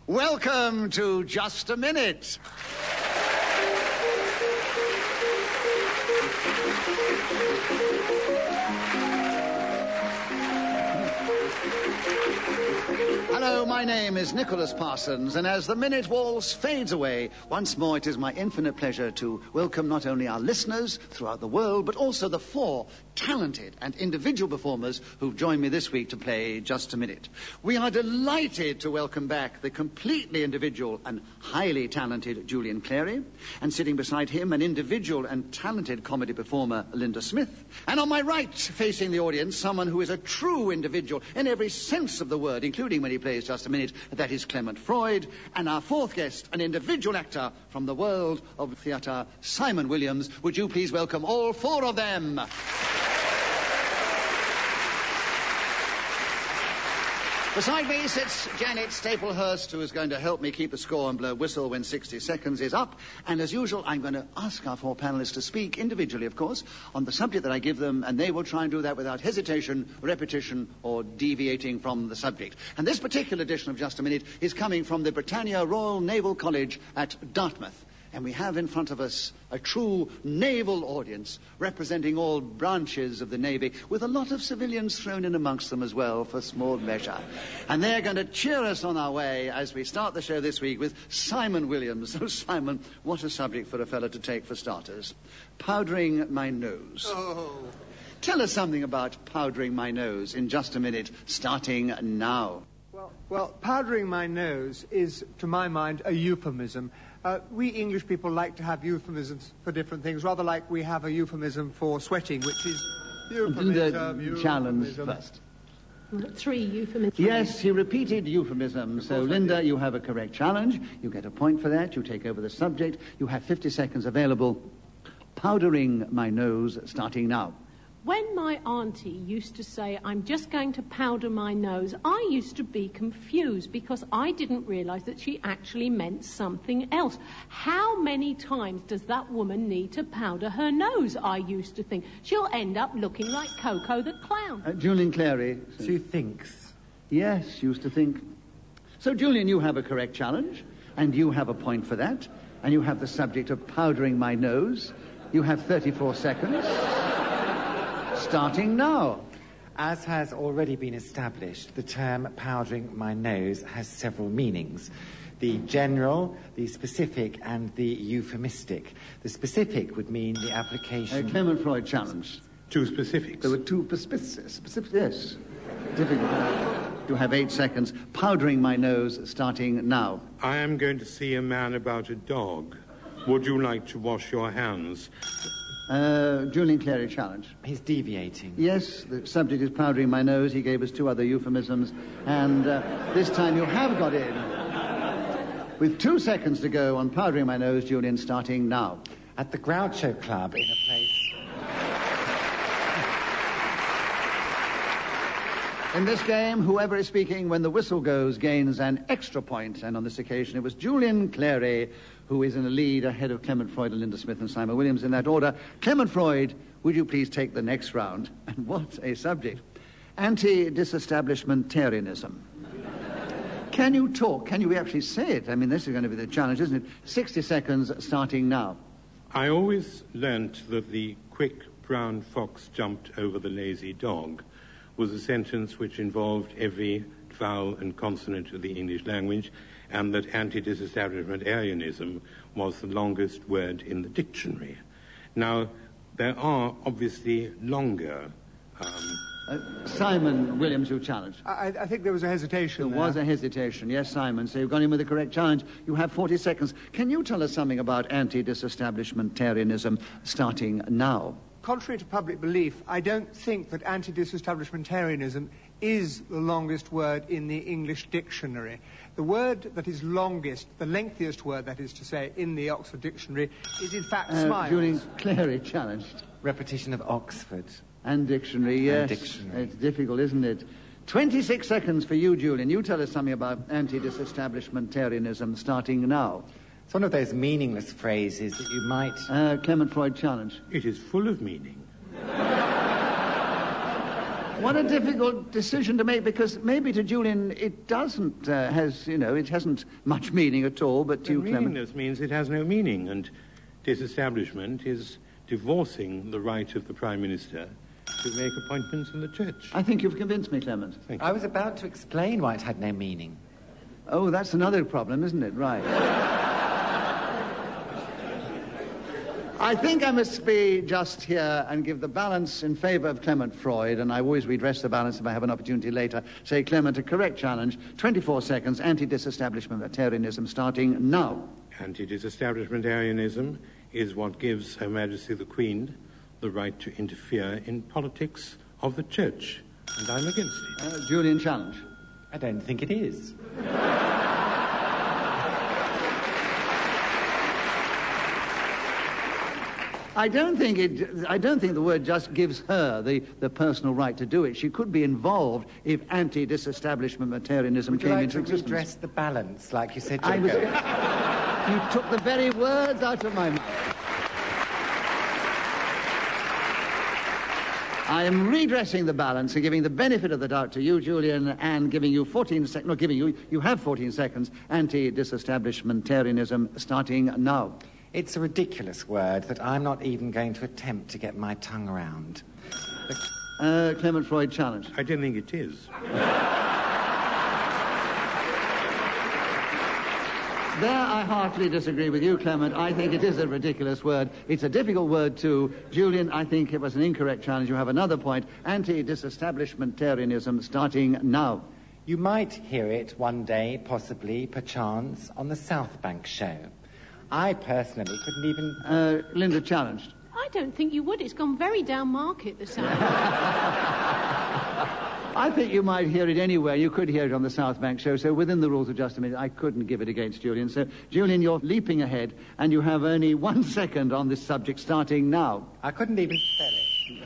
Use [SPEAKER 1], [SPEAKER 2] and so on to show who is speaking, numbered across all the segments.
[SPEAKER 1] Welcome to Just a Minute. Hello, my name is Nicholas Parsons, and as the minute waltz fades away, once more it is my infinite pleasure to welcome not only our listeners throughout the world, but also the 4 talented and individual performers who've joined me this week to play Just a Minute. We are delighted to welcome back the completely individual and highly talented Julian Clary, and sitting beside him, an individual and talented comedy performer, Linda Smith. And on my right, facing the audience, someone who is a true individual in every sense of the word, including when he plays Just a Minute, that is Clement Freud. And our 4th guest, an individual actor from the world of theatre, Simon Williams. Would you please welcome all 4 of them? Beside me sits Janet Staplehurst, who is going to help me keep the score and blow whistle when 60 seconds is up. And as usual, I'm going to ask our 4 panellists to speak individually, of course, on the subject that I give them, and they will try and do that without hesitation, repetition, or deviating from the subject. And this particular edition of Just a Minute is coming from the Britannia Royal Naval College at Dartmouth. And we have in front of us a true naval audience representing all branches of the Navy, with a lot of civilians thrown in amongst them as well for small measure. And they're going to cheer us on our way as we start the show this week with Simon Williams. So, Simon, what a subject for a fellow to take for starters. Powdering my nose.
[SPEAKER 2] Oh.
[SPEAKER 1] Tell us something about powdering my nose in Just a Minute, starting now.
[SPEAKER 2] Well, powdering my nose is, to my mind, a euphemism. We English people like to have euphemisms for different things, rather like we have a euphemism for sweating, which is euphemism.
[SPEAKER 1] Challenge first.
[SPEAKER 3] 3 euphemisms.
[SPEAKER 1] Yes, he repeated euphemism. So, Linda, you have a correct challenge. You get a point for that. You take over the subject. You have 50 seconds available. Powdering my nose, starting now.
[SPEAKER 3] When my auntie used to say, I'm just going to powder my nose, I used to be confused because I didn't realise that she actually meant something else. How many times does that woman need to powder her nose, I used to think? She'll end up looking like Coco the Clown.
[SPEAKER 1] Julian Clary.
[SPEAKER 2] She thinks.
[SPEAKER 1] Yes, used to think. So, Julian, you have a correct challenge, and you have a point for that, and you have the subject of powdering my nose. You have 34 seconds. Starting now.
[SPEAKER 4] As has already been established, the term powdering my nose has several meanings. The general, the specific, and the euphemistic. The specific would mean the application...
[SPEAKER 1] Clement Freud challenge.
[SPEAKER 5] 2 specifics.
[SPEAKER 1] There were 2 specifics, yes. Difficult. You have 8 seconds. Powdering my nose, starting now.
[SPEAKER 5] I am going to see a man about a dog. Would you like to wash your hands?
[SPEAKER 1] Julian Clary challenge.
[SPEAKER 4] He's deviating.
[SPEAKER 1] Yes, the subject is powdering my nose. He gave us 2 other euphemisms. And this time you have got in. With 2 seconds to go on powdering my nose, Julian, starting now.
[SPEAKER 4] At the Groucho Club in a place...
[SPEAKER 1] In this game, whoever is speaking when the whistle goes gains an extra point. And on this occasion, it was Julian Clary who is in the lead ahead of Clement Freud and Linda Smith and Simon Williams in that order. Clement Freud, would you please take the next round? And what a subject. Anti-disestablishmentarianism. Can you talk? Can you actually say it? I mean, this is going to be the challenge, isn't it? 60 seconds starting now.
[SPEAKER 5] I always learnt that the quick brown fox jumped over the lazy dog was a sentence which involved every vowel and consonant of the English language, and that anti-disestablishmentarianism was the longest word in the dictionary. Now, there are obviously longer...
[SPEAKER 1] Simon Williams, you challenged.
[SPEAKER 2] I think there was a hesitation
[SPEAKER 1] There was a hesitation, yes, Simon. So you've gone in with the correct challenge. You have 40 seconds. Can you tell us something about anti-disestablishmentarianism starting now?
[SPEAKER 2] Contrary to public belief, I don't think that anti-disestablishmentarianism is the longest word in the English dictionary. The word that is longest, the lengthiest word, that is to say, in the Oxford Dictionary, is in fact smiles.
[SPEAKER 1] Julian Clary challenged.
[SPEAKER 4] Repetition of Oxford.
[SPEAKER 1] And dictionary, yes.
[SPEAKER 4] And dictionary.
[SPEAKER 1] It's difficult, isn't it? 26 seconds for you, Julian. You tell us something about anti-disestablishmentarianism starting now.
[SPEAKER 4] It's one of those meaningless phrases that you might...
[SPEAKER 1] Clement Freud challenge.
[SPEAKER 5] It is full of meaning.
[SPEAKER 1] What a difficult decision to make, because maybe to Julian it doesn't it hasn't much meaning at all, but to you, Clement...
[SPEAKER 5] Meaningless means it has no meaning, and disestablishment is divorcing the right of the Prime Minister to make appointments in the church.
[SPEAKER 1] I think you've convinced me, Clement.
[SPEAKER 5] Thank you.
[SPEAKER 4] I was about to explain why it had no meaning.
[SPEAKER 1] Oh, that's another problem, isn't it? Right. I think I must be just here and give the balance in favour of Clement Freud, and I always redress the balance if I have an opportunity later. Say, Clement, a correct challenge, 24 seconds, anti-disestablishmentarianism starting now.
[SPEAKER 5] Anti-disestablishmentarianism is what gives Her Majesty the Queen the right to interfere in politics of the Church, and I'm against it.
[SPEAKER 1] Julian, challenge.
[SPEAKER 4] I don't think it is.
[SPEAKER 1] I don't think the word just gives her the personal right to do it. She could be involved if anti-disestablishmentarianism came into existence.
[SPEAKER 4] Would you like to redress the balance, like you said,
[SPEAKER 1] You took the very words out of my mouth. I am redressing the balance and giving the benefit of the doubt to you, Julian, and giving you 14 seconds. Not giving you. You have 14 seconds. Anti-disestablishmentarianism starting now.
[SPEAKER 4] It's a ridiculous word that I'm not even going to attempt to get my tongue around.
[SPEAKER 1] Clement Freud, challenge.
[SPEAKER 5] I don't think it is.
[SPEAKER 1] There I heartily disagree with you, Clement. I think it is a ridiculous word. It's a difficult word, too. Julian, I think it was an incorrect challenge. You have another point. Anti-disestablishmentarianism starting now.
[SPEAKER 4] You might hear it one day, possibly, perchance, on the South Bank show. I personally couldn't even...
[SPEAKER 1] Linda, challenged.
[SPEAKER 3] I don't think you would. It's gone very down market, the sound.
[SPEAKER 1] I think you might hear it anywhere. You could hear it on the South Bank show, so within the rules of just a minute, I couldn't give it against Julian. So, Julian, you're leaping ahead, and you have only 1 second on this subject, starting now.
[SPEAKER 4] I couldn't even spell it.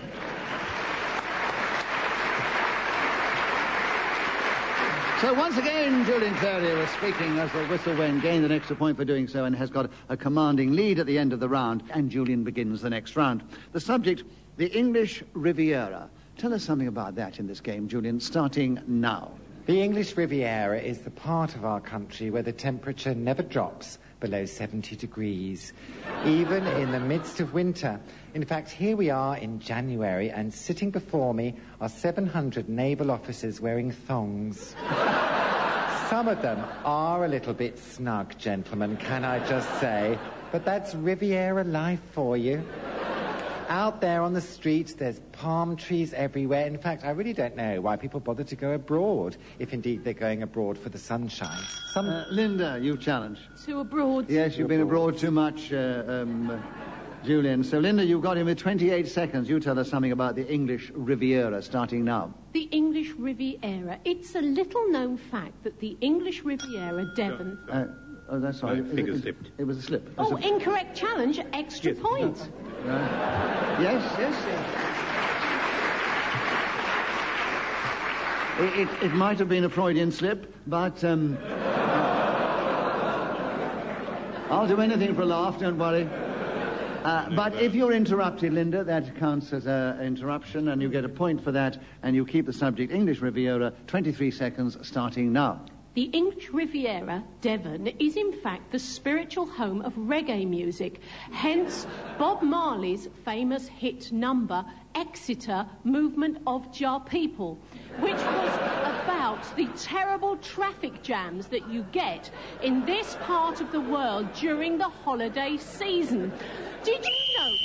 [SPEAKER 1] So once again, Julian Clary was speaking as the whistle went, gained an extra point for doing so, and has got a commanding lead at the end of the round, and Julian begins the next round. The subject, the English Riviera. Tell us something about that in this game, Julian, starting now.
[SPEAKER 4] The English Riviera is the part of our country where the temperature never drops below 70 degrees, even in the midst of winter. In fact, here we are in January, and sitting before me are 700 naval officers wearing thongs. Some of them are a little bit snug, gentlemen, can I just say? But that's Riviera life for you. Out there on the streets, there's palm trees everywhere. In fact, I really don't know why people bother to go abroad, if indeed they're going abroad for the sunshine.
[SPEAKER 1] Linda, you challenge.
[SPEAKER 3] To abroad.
[SPEAKER 1] Yes, you've been abroad too much, Julian. So, Linda, you've got him with 28 seconds. You tell us something about the English Riviera, starting now.
[SPEAKER 3] The English Riviera. It's a little-known fact that the English Riviera, Devon...
[SPEAKER 1] Oh, that's right.
[SPEAKER 5] Finger slipped.
[SPEAKER 1] It was a slip.
[SPEAKER 3] Oh, incorrect challenge, extra point.
[SPEAKER 1] Yes. It might have been a Freudian slip, but I'll do anything for a laugh, don't worry. But if you're interrupted, Linda, that counts as an interruption, and you get a point for that, and you keep the subject English Riviera, 23 seconds, starting now.
[SPEAKER 3] The English Riviera, Devon, is in fact the spiritual home of reggae music. Hence, Bob Marley's famous hit number, Exeter Movement of Jar People, which was about the terrible traffic jams that you get in this part of the world during the holiday season. Did you know...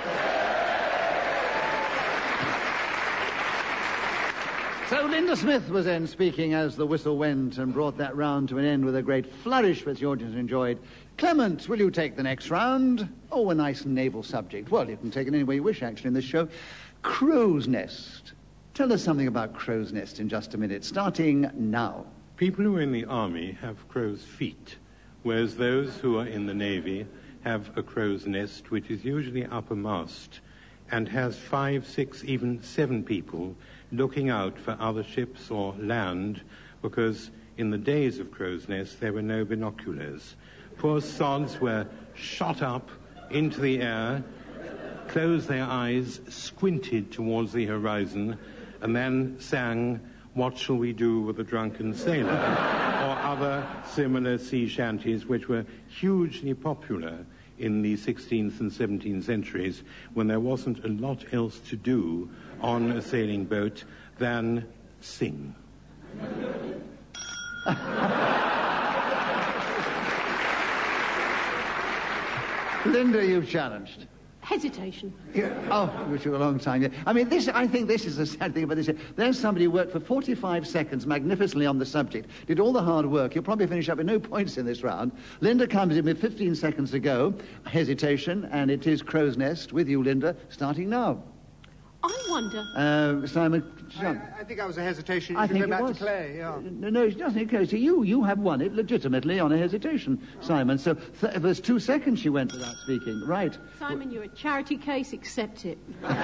[SPEAKER 1] So Linda Smith was then speaking as the whistle went and brought that round to an end with a great flourish which the audience enjoyed. Clement, will you take the next round? Oh, a nice naval subject. Well, you can take it any way you wish, actually, in this show. Crow's Nest. Tell us something about Crow's Nest in just a minute, starting now.
[SPEAKER 5] People who are in the army have crow's feet, whereas those who are in the navy have a crow's nest, which is usually uppermost and has 5, 6, even 7 people looking out for other ships or land, because in the days of Crow's Nest there were no binoculars. Poor sods were shot up into the air, closed their eyes, squinted towards the horizon, and then sang What Shall We Do with a Drunken Sailor, or other similar sea shanties which were hugely popular in the 16th and 17th centuries when there wasn't a lot else to do on a sailing boat than sing.
[SPEAKER 1] Linda, you've challenged.
[SPEAKER 3] Hesitation.
[SPEAKER 1] Yeah. Oh, it took a long time. Yeah. I mean, I think this is the sad thing about this. There's somebody who worked for 45 seconds magnificently on the subject, did all the hard work. He'll probably finish up with no points in this round. Linda comes in with 15 seconds to go. Hesitation, and it is Crow's Nest with you, Linda, starting now.
[SPEAKER 3] I wonder...
[SPEAKER 1] Simon...
[SPEAKER 2] I think I was a hesitation. You
[SPEAKER 1] I
[SPEAKER 2] should
[SPEAKER 1] think
[SPEAKER 2] go back
[SPEAKER 1] it was.
[SPEAKER 2] to Clay, yeah.
[SPEAKER 1] No, it doesn't occur to you. You have won it legitimately on a hesitation, Simon. So there's 2 seconds she went without speaking. Right.
[SPEAKER 3] Simon, you're a charity case. Accept it.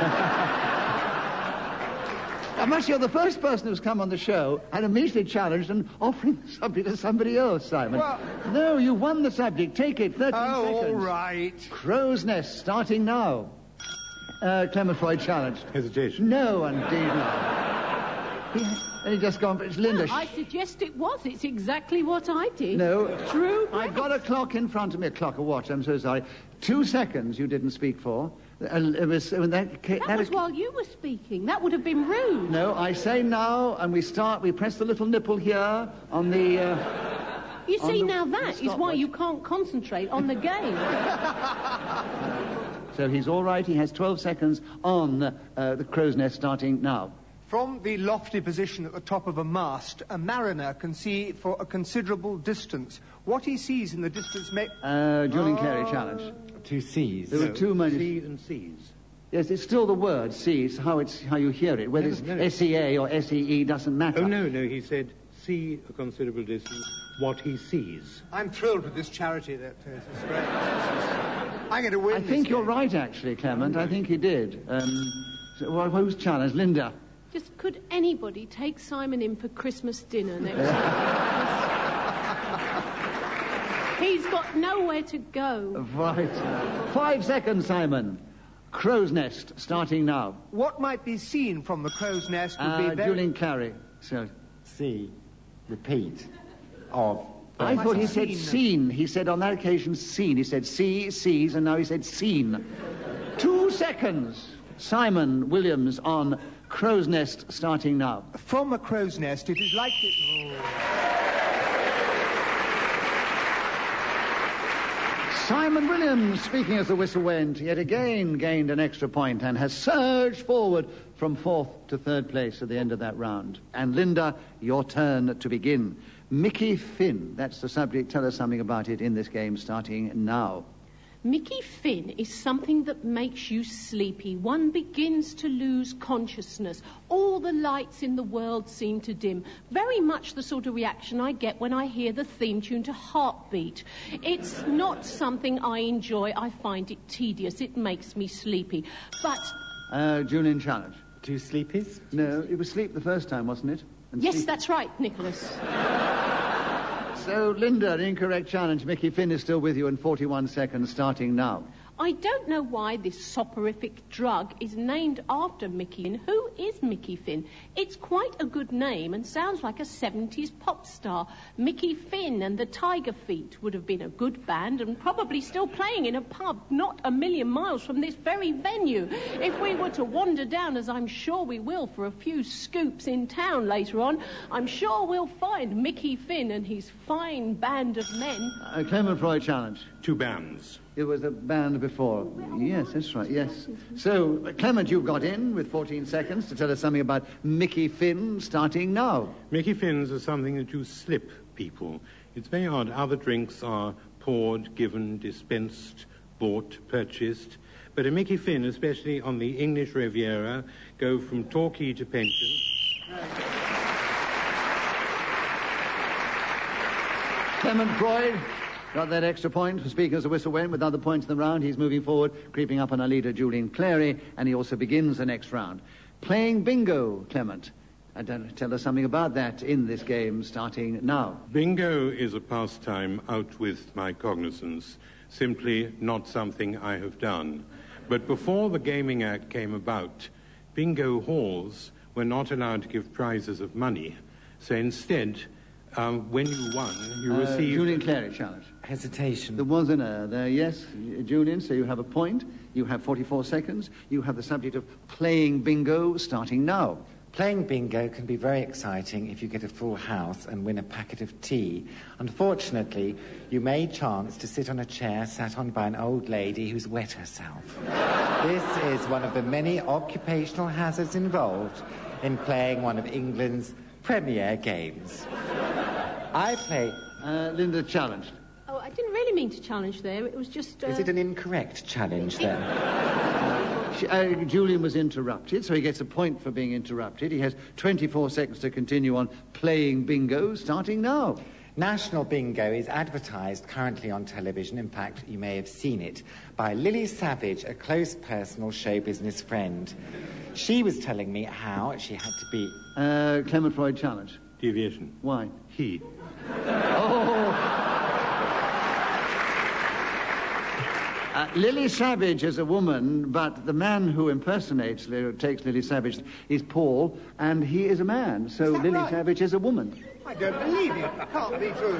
[SPEAKER 1] I'm actually the first person who's come on the show and immediately challenged and offering the subject to somebody else, Simon.
[SPEAKER 2] Well...
[SPEAKER 1] No, you won the subject. Take it. 13 seconds.
[SPEAKER 2] all right.
[SPEAKER 1] Crow's Nest, starting now. Clement Freud challenged.
[SPEAKER 5] Hesitation.
[SPEAKER 1] No, indeed not. He just gone, it's Linda.
[SPEAKER 3] I suggest it was. It's exactly what I did.
[SPEAKER 1] No.
[SPEAKER 3] True.
[SPEAKER 1] I've got a clock in front of me, a clock, a watch, I'm so sorry. 2 seconds you didn't speak for. It was,
[SPEAKER 3] that was while you were speaking. That would have been rude.
[SPEAKER 1] No, I say now, and we press the little nipple here on the...
[SPEAKER 3] You see,
[SPEAKER 1] the,
[SPEAKER 3] now that is why you can't concentrate on the game.
[SPEAKER 1] So he's all right. He has 12 seconds on the Crow's Nest starting now.
[SPEAKER 2] From the lofty position at the top of a mast, a mariner can see for a considerable distance. What he sees in the distance may...
[SPEAKER 1] Julian Carey challenge.
[SPEAKER 4] 2 C's.
[SPEAKER 1] There were too many...
[SPEAKER 5] C and C's.
[SPEAKER 1] Yes, it's still the word, C. It's how you hear it. Whether it's S-E-A or S-E-E doesn't matter.
[SPEAKER 5] Oh, no, he said see a considerable distance, what he sees.
[SPEAKER 2] I'm thrilled with this charity. It's great. I'm going to win.
[SPEAKER 1] I think you're right, actually, Clement. I think he did. Who's challenged? Linda.
[SPEAKER 3] Just could anybody take Simon in for Christmas dinner next year? He's got nowhere to go.
[SPEAKER 1] Right. 5 seconds, Simon. Crow's Nest, starting now.
[SPEAKER 2] What might be seen from the Crow's Nest would be very...
[SPEAKER 1] Julian Carey. So.
[SPEAKER 4] C. Repeat. Of...
[SPEAKER 1] I thought he said seen. He said on that occasion seen. He said see, sees, and now he said seen. 2 seconds. Simon Williams on Crow's Nest, starting now.
[SPEAKER 2] From a crow's nest, it is like it...
[SPEAKER 1] Simon Williams, speaking as the whistle went, yet again gained an extra point and has surged forward from 4th to 3rd place at the end of that round. And Linda, your turn to begin. Mickey Finn, that's the subject. Tell us something about it in this game, starting now.
[SPEAKER 3] Mickey Finn is something that makes you sleepy. One begins to lose consciousness. All the lights in the world seem to dim. Very much the sort of reaction I get when I hear the theme tune to Heartbeat. It's not something I enjoy. I find it tedious. It makes me sleepy. But...
[SPEAKER 1] Julian challenge.
[SPEAKER 4] 2 sleepies?
[SPEAKER 1] No, it was sleep the first time, wasn't it? And
[SPEAKER 3] yes,
[SPEAKER 1] sleep...
[SPEAKER 3] that's right, Nicholas.
[SPEAKER 1] So, Linda, the incorrect challenge. Mickey Finn is still with you in 41 seconds, starting now.
[SPEAKER 3] I don't know why this soporific drug is named after Mickey Finn. Who is Mickey Finn? It's quite a good name and sounds like a 70s pop star. Mickey Finn and the Tiger Feet would have been a good band and probably still playing in a pub not a million miles from this very venue. If we were to wander down, as I'm sure we will, for a few scoops in town later on, I'm sure we'll find Mickey Finn and his fine band of men.
[SPEAKER 1] Clement Freud challenge.
[SPEAKER 5] 2 bands.
[SPEAKER 1] It was a band before. Yes, that's right, yes. So, Clement, you've got in with 14 seconds to tell us something about Mickey Finn, starting now.
[SPEAKER 5] Mickey Finns are something that you slip people. It's very odd. Other drinks are poured, given, dispensed, bought, purchased. But a Mickey Finn, especially on the English Riviera, go from Torquay to Pension.
[SPEAKER 1] Clement Freud got that extra point for speaking as the whistle went with other points in the round. He's moving forward, creeping up on our leader, Julian Clary, and he also begins the next round. Playing bingo, Clement. Tell us something about that in this game, starting now.
[SPEAKER 5] Bingo is a pastime out with my cognizance, simply not something I have done. But before the Gaming Act came about, bingo halls were not allowed to give prizes of money. So instead, when you won, you received...
[SPEAKER 1] Julian Clary, challenge.
[SPEAKER 4] Hesitation.
[SPEAKER 1] There was an error there, yes, Julian, so you have a point. You have 44 seconds. You have the subject of playing bingo starting now.
[SPEAKER 4] Playing bingo can be very exciting if you get a full house and win a packet of tea. Unfortunately, you may chance to sit on a chair sat on by an old lady who's wet herself. This is one of the many occupational hazards involved in playing one of England's premier games. I play...
[SPEAKER 1] Linda challenged.
[SPEAKER 3] Oh, I didn't really mean to challenge there. It was just...
[SPEAKER 4] Is it an incorrect challenge, then?
[SPEAKER 1] Julian was interrupted, so he gets a point for being interrupted. He has 24 seconds to continue on playing bingo, starting now.
[SPEAKER 4] National Bingo is advertised currently on television, in fact, you may have seen it, by Lily Savage, a close personal show business friend. She was telling me how she had to be...
[SPEAKER 1] Clement Freud challenge.
[SPEAKER 5] Deviation.
[SPEAKER 1] Why?
[SPEAKER 5] He.
[SPEAKER 1] Lily Savage is a woman, but the man who impersonates, takes Lily Savage, is Paul, and he is a man. So Lily
[SPEAKER 2] right?
[SPEAKER 1] Savage is a woman.
[SPEAKER 2] I don't believe it. It can't be true.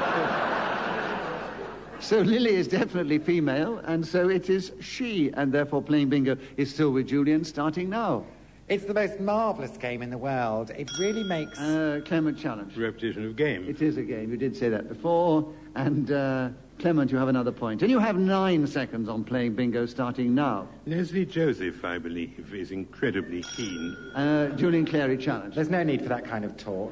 [SPEAKER 1] So Lily is definitely female, and so it is she, and therefore playing bingo is still with Julian, starting now.
[SPEAKER 4] It's the most marvellous game in the world. It really makes...
[SPEAKER 1] Clement challenge.
[SPEAKER 5] Repetition of game.
[SPEAKER 1] It is a game. You did say that before, and... Clement, you have another point. And you have 9 seconds on playing bingo starting now.
[SPEAKER 5] Leslie Joseph, I believe, is incredibly keen.
[SPEAKER 1] Julian Clary challenge.
[SPEAKER 4] There's no need for that kind of talk.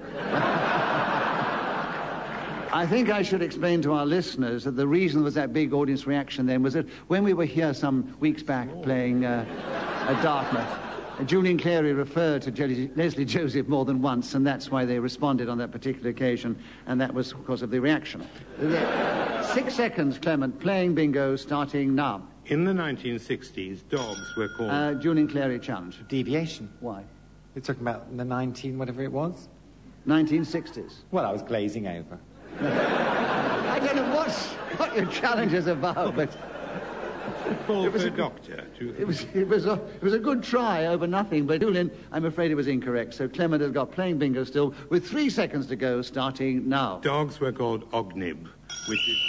[SPEAKER 1] I think I should explain to our listeners that the reason there was that big audience reaction then was that when we were here some weeks back playing at Dartmouth, Julian Clary referred to Leslie Joseph more than once, and that's why they responded on that particular occasion, and that was because of the reaction. 6 seconds, Clement, playing bingo, starting now.
[SPEAKER 5] In the 1960s, dogs were called...
[SPEAKER 1] Julian Clary challenge.
[SPEAKER 4] Deviation.
[SPEAKER 1] Why?
[SPEAKER 4] You're talking about the 19... whatever it was?
[SPEAKER 1] 1960s.
[SPEAKER 4] Well, I was glazing over.
[SPEAKER 1] I don't know what your challenge is about, but...
[SPEAKER 5] Called for a doctor.
[SPEAKER 1] It was a good try over nothing, but Julian, I'm afraid it was incorrect. So Clement has got playing bingo still, with 3 seconds to go, starting now.
[SPEAKER 5] Dogs were called Ognib, which is...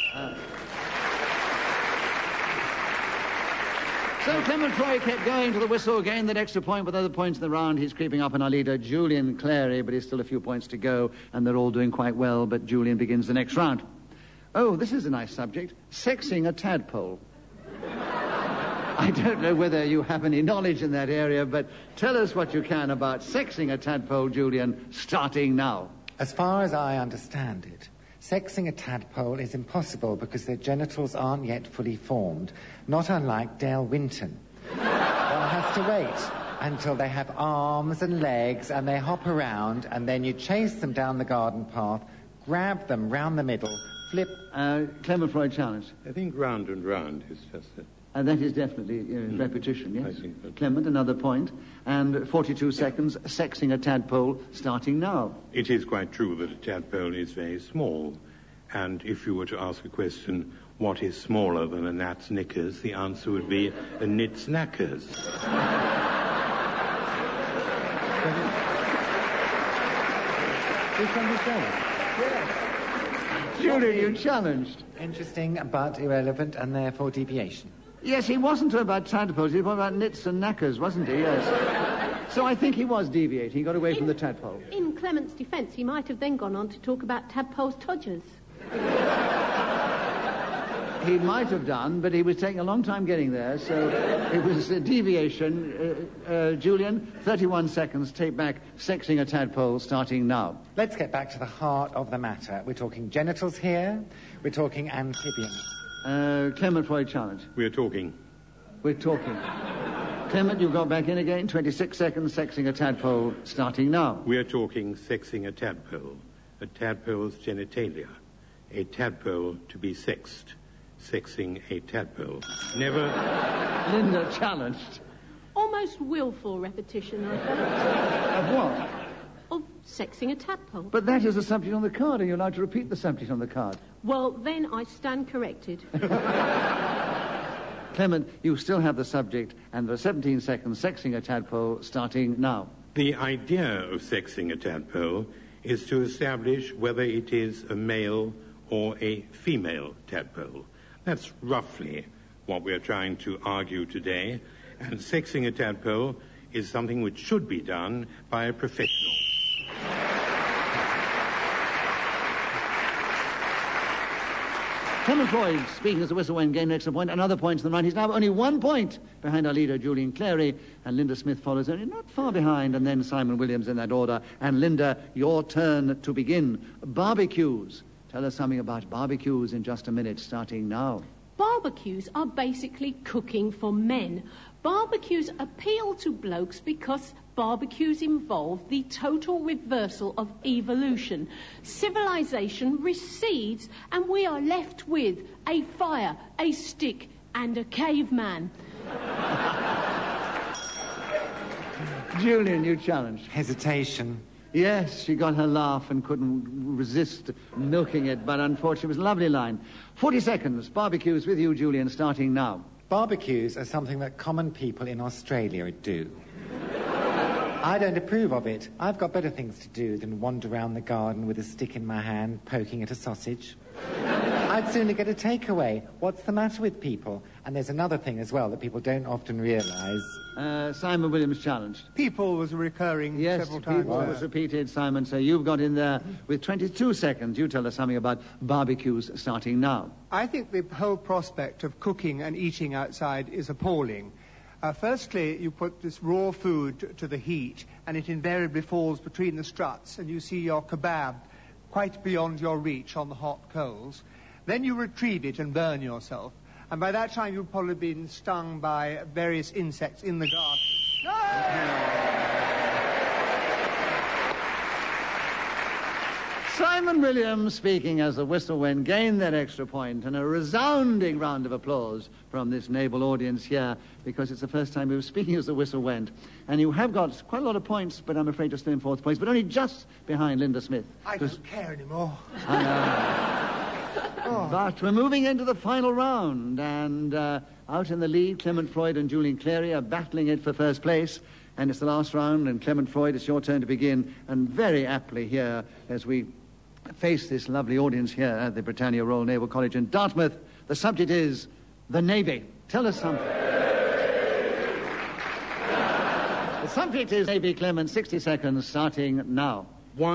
[SPEAKER 1] So Clement Freud kept going to the whistle, gained that extra point with other points in the round. He's creeping up on our leader, Julian Clary, but he's still a few points to go, and they're all doing quite well, but Julian begins the next round. Oh, this is a nice subject. Sexing a tadpole. I don't know whether you have any knowledge in that area, but tell us what you can about sexing a tadpole, Julian, starting now.
[SPEAKER 4] As far as I understand it, sexing a tadpole is impossible because their genitals aren't yet fully formed, not unlike Dale Winton. One has to wait until they have arms and legs and they hop around, and then you chase them down the garden path, grab them round the middle, flip...
[SPEAKER 1] Clement Freud challenge.
[SPEAKER 5] I think round and round is just it.
[SPEAKER 1] And that is definitely repetition, yes?
[SPEAKER 5] I think so.
[SPEAKER 1] Clement, another point. And 42 seconds, sexing a tadpole, starting now.
[SPEAKER 5] It is quite true that a tadpole is very small. And if you were to ask a question, what is smaller than a gnat's knickers, the answer would be a knit's knackers.
[SPEAKER 1] Julian, you challenged.
[SPEAKER 4] Interesting, but irrelevant, and therefore deviation.
[SPEAKER 1] Yes, he wasn't talking about tadpoles, he was talking about knits and knackers, wasn't he? Yes. So I think he was deviating. He got away from the tadpole.
[SPEAKER 3] In Clement's defence, he might have then gone on to talk about tadpoles' todgers.
[SPEAKER 1] He might have done, but he was taking a long time getting there, so it was a deviation. Julian, 31 seconds, take back sexing a tadpole, starting now.
[SPEAKER 4] Let's get back to the heart of the matter. We're talking genitals here, we're talking amphibians.
[SPEAKER 1] Clement Freud challenge.
[SPEAKER 5] We're talking.
[SPEAKER 1] Clement, you got back in again. 26 seconds, sexing a tadpole, starting now.
[SPEAKER 5] We're talking sexing a tadpole. A tadpole's genitalia. A tadpole to be sexed. Sexing a tadpole. Never...
[SPEAKER 1] Linda challenged.
[SPEAKER 3] Almost willful repetition, I felt.
[SPEAKER 1] Of what?
[SPEAKER 3] Of sexing a tadpole.
[SPEAKER 1] But that is the subject on the card, and you're allowed to repeat the subject on the card.
[SPEAKER 3] Well, then I stand corrected.
[SPEAKER 1] Clement, you still have the subject, and there are 17 seconds, sexing a tadpole, starting now.
[SPEAKER 5] The idea of sexing a tadpole is to establish whether it is a male or a female tadpole. That's roughly what we're trying to argue today, and sexing a tadpole is something which should be done by a professional.
[SPEAKER 1] Clement Freud, speaking as the whistle went, gained an extra point, another point to the right. He's now only 1 point behind our leader, Julian Clary, and Linda Smith follows only not far behind, and then Simon Williams in that order. And Linda, your turn to begin. Barbecues. Tell us something about barbecues in just a minute, starting now.
[SPEAKER 3] Barbecues are basically cooking for men. Barbecues appeal to blokes because barbecues involve the total reversal of evolution. Civilization recedes and we are left with a fire, a stick and a caveman.
[SPEAKER 1] Julian, you challenged.
[SPEAKER 4] Hesitation.
[SPEAKER 1] Yes, she got her laugh and couldn't resist milking it, but unfortunately it was a lovely line. 40 seconds. Barbecues with you, Julian, starting now.
[SPEAKER 4] Barbecues are something that common people in Australia do. I don't approve of it. I've got better things to do than wander around the garden with a stick in my hand, poking at a sausage. I'd sooner get a takeaway. What's the matter with people? And there's another thing as well that people don't often realise.
[SPEAKER 1] Simon Williams challenged.
[SPEAKER 2] People was recurring several times.
[SPEAKER 1] People was repeated, Simon. So you've got in there with 22 seconds. You tell us something about barbecues starting now.
[SPEAKER 2] I think the whole prospect of cooking and eating outside is appalling. Firstly, you put this raw food to the heat, and it invariably falls between the struts, and you see your kebab quite beyond your reach on the hot coals. Then you retrieve it and burn yourself. And by that time, you've probably been stung by various insects in the garden.
[SPEAKER 1] Simon Williams, speaking as the whistle went, gained that extra point, and a resounding round of applause from this naval audience here, because it's the first time he was speaking as the whistle went. And you have got quite a lot of points, but I'm afraid you're still in fourth place, but only just behind Linda Smith.
[SPEAKER 2] I don't care anymore.
[SPEAKER 1] I know. But we're moving into the final round, and out in the lead, Clement Freud and Julian Clary are battling it for first place. And it's the last round, and Clement Freud, it's your turn to begin. And very aptly here, as we face this lovely audience here at the Britannia Royal Naval College in Dartmouth, the subject is the Navy. Tell us something. The subject is Navy, Clement. 60 seconds, starting now.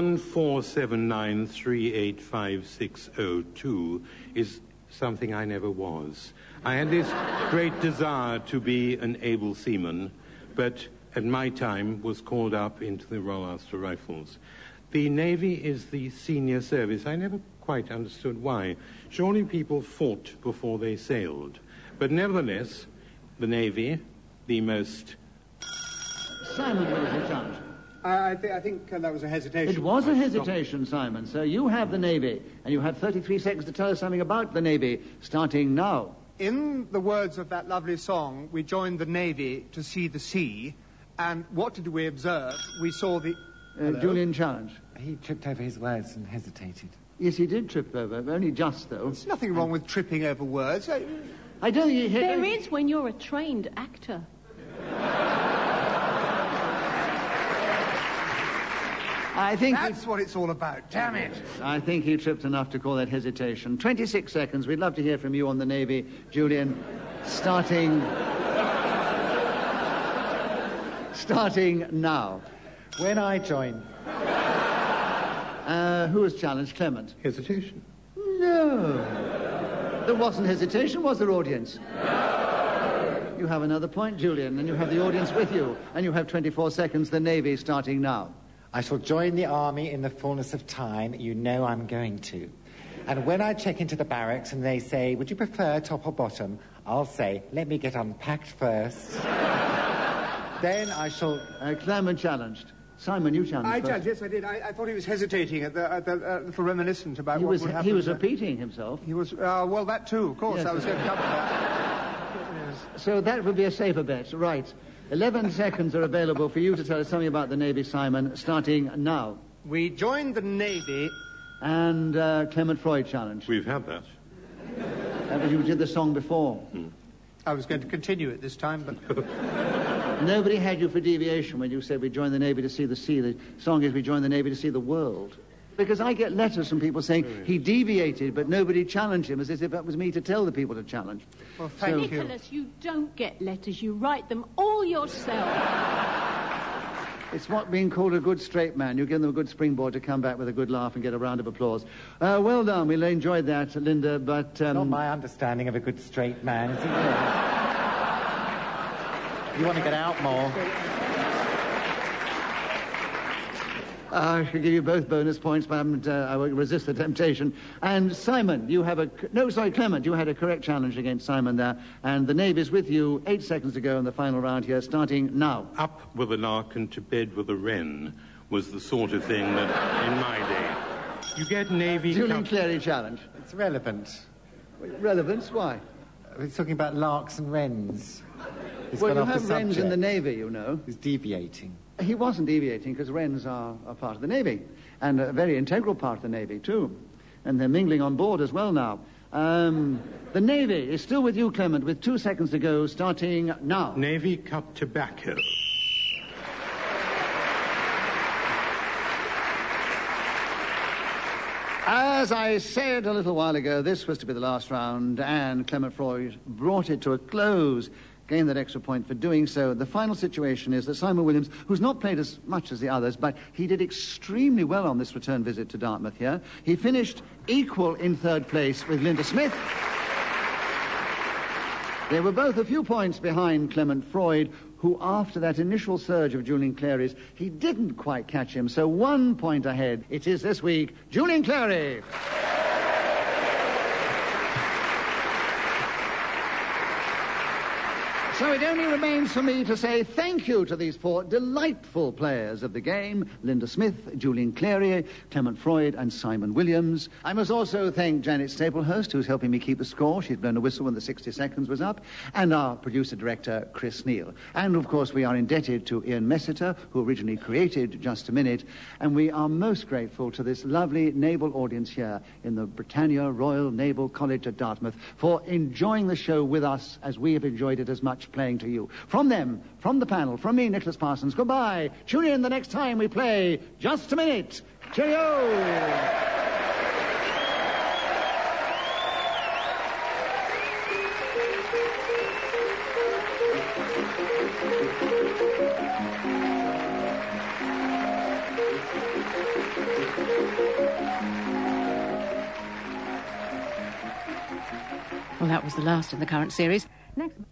[SPEAKER 5] 14793856002 is something I never was. I had this great desire to be an able seaman, but at my time was called up into the Royal Ulster Rifles. The Navy is the senior service. I never quite understood why. Surely people fought before they sailed. But nevertheless, the Navy, the most...
[SPEAKER 1] Simon, what is your challenge?
[SPEAKER 2] I think that was a hesitation.
[SPEAKER 1] It was a hesitation, Simon. So you have the Navy, and you have 33 seconds to tell us something about the Navy, starting now.
[SPEAKER 2] In the words of that lovely song, we joined the Navy to see the sea, and what did we observe? We saw the...
[SPEAKER 1] Julian challenge.
[SPEAKER 4] He tripped over his words and hesitated.
[SPEAKER 1] Yes, he did trip over, only just, though.
[SPEAKER 2] There's nothing wrong with tripping over words.
[SPEAKER 1] I don't think he hit...
[SPEAKER 3] There is when you're a trained actor.
[SPEAKER 1] I think
[SPEAKER 2] that's what it's all about. Damn it.
[SPEAKER 1] I think he tripped enough to call that hesitation. 26 seconds. We'd love to hear from you on the Navy, Julian. Starting now.
[SPEAKER 4] When I join...
[SPEAKER 1] Who was challenged? Clement.
[SPEAKER 5] Hesitation.
[SPEAKER 1] No. There wasn't hesitation, was there, audience? No. You have another point, Julian, and you have the audience with you. And you have 24 seconds. The Navy starting now.
[SPEAKER 4] I shall join the army in the fullness of time. You know I'm going to. And when I check into the barracks and they say, would you prefer top or bottom? I'll say, let me get unpacked first. Then I shall...
[SPEAKER 1] Clement challenged. Simon, you challenged
[SPEAKER 2] I
[SPEAKER 1] first.
[SPEAKER 2] judged, yes, I did. I thought he was hesitating at the little reminiscent about what would happen.
[SPEAKER 1] He was repeating himself.
[SPEAKER 2] He was, well, that too, of course.
[SPEAKER 1] Yes.
[SPEAKER 2] I was going to cover that. Yes.
[SPEAKER 1] So that would be a safer bet. Right. 11 seconds are available for you to tell us something about the Navy, Simon, starting now.
[SPEAKER 2] We joined the Navy...
[SPEAKER 1] And Clement Freud challenge.
[SPEAKER 5] We've had that.
[SPEAKER 1] That was you did the song before.
[SPEAKER 2] I was going to continue it this time, but...
[SPEAKER 1] Nobody had you for deviation when you said we joined the Navy to see the sea. The song is we joined the Navy to see the world. Because I get letters from people saying he deviated, but nobody challenged him, as if that was me to tell the people to challenge.
[SPEAKER 2] Well, thank you.
[SPEAKER 3] Nicholas, you don't get letters. You write them all yourself.
[SPEAKER 1] It's what being called a good straight man. You give them a good springboard to come back with a good laugh and get a round of applause. Well done. We enjoyed that, Linda, but...
[SPEAKER 4] Not my understanding of a good straight man, is it? You want to get out more.
[SPEAKER 1] I should give you both bonus points, but I will resist the temptation. And Simon, you have Clement, you had a correct challenge against Simon there. And the Navy's with you 8 seconds to go in the final round here, starting now.
[SPEAKER 5] Up with a lark and to bed with a wren was the sort of thing that, in my day, you get Navy...
[SPEAKER 1] Julian Clary challenge.
[SPEAKER 4] It's relevant.
[SPEAKER 1] Relevance? Why?
[SPEAKER 4] We're talking about larks and wrens.
[SPEAKER 1] Well, you have wrens in the Navy, you know.
[SPEAKER 4] He's deviating.
[SPEAKER 1] He wasn't deviating because wrens are a part of the Navy, and a very integral part of the Navy, too. And they're mingling on board as well now. The Navy is still with you, Clement, with 2 seconds to go, starting now.
[SPEAKER 5] Navy Cup tobacco.
[SPEAKER 1] As I said a little while ago, this was to be the last round, and Clement Freud brought it to a close. Gained that extra point for doing so. The final situation is that Simon Williams, who's not played as much as the others, but he did extremely well on this return visit to Dartmouth here. He finished equal in third place with Linda Smith. They were both a few points behind Clement Freud, who after that initial surge of Julian Clary's, he didn't quite catch him. So 1 point ahead. It is this week, Julian Clary. So it only remains for me to say thank you to these 4 delightful players of the game, Linda Smith, Julian Clary, Clement Freud, and Simon Williams. I must also thank Janet Staplehurst, who's helping me keep the score. She's blown a whistle when the 60 seconds was up, and our producer-director, Chris Neal. And, of course, we are indebted to Ian Messiter, who originally created Just a Minute, and we are most grateful to this lovely naval audience here in the Britannia Royal Naval College at Dartmouth for enjoying the show with us as we have enjoyed it as much playing to you. From them, from the panel, from me, Nicholas Parsons, goodbye. Tune in the next time we play Just a Minute. Cheerio!
[SPEAKER 6] Well, that was the last in the current series. Next...